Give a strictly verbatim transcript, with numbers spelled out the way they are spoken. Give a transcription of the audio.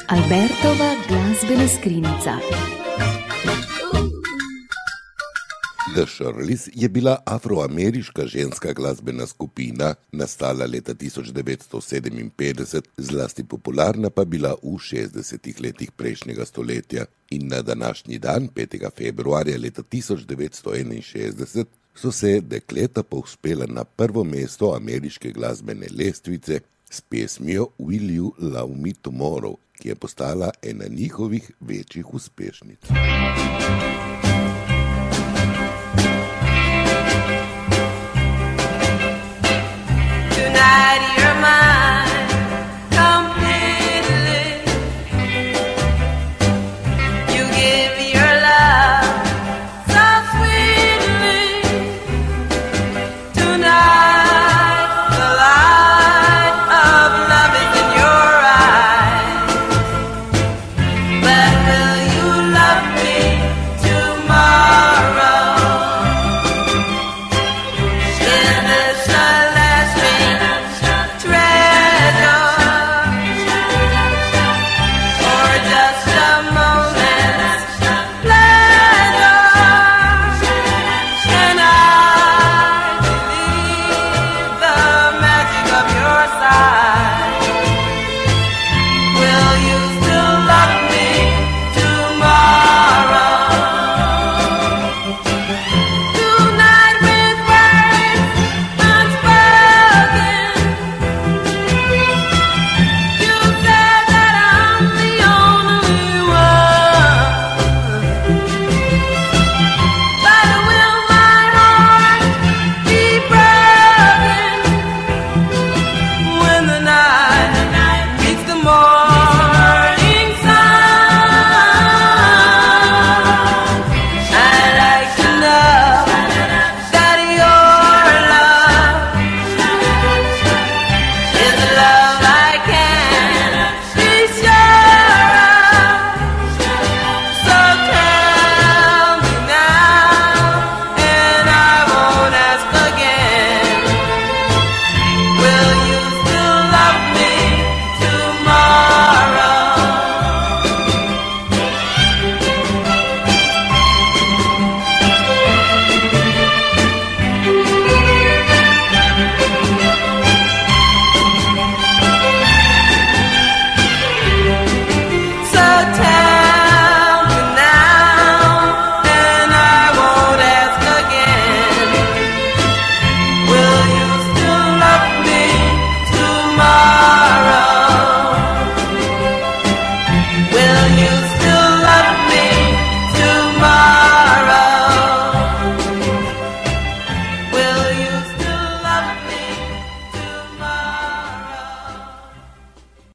Albertova glasbena skrinjica. The Shirleys je bila afroameriška ženska glasbena skupina, nastala leta tisoč devetsto sedeminpetdeset, zlasti popularna pa bila v šestdesetih letih prejšnjega stoletja. In na današnji dan, petega februarja leta tisoč devetsto enainšestdeset, so se dekleta povzpela na prvo mesto ameriške glasbene lestvice s pesmijo Will You Love Me Tomorrow, ki je postala ena njihovih večjih uspešnic.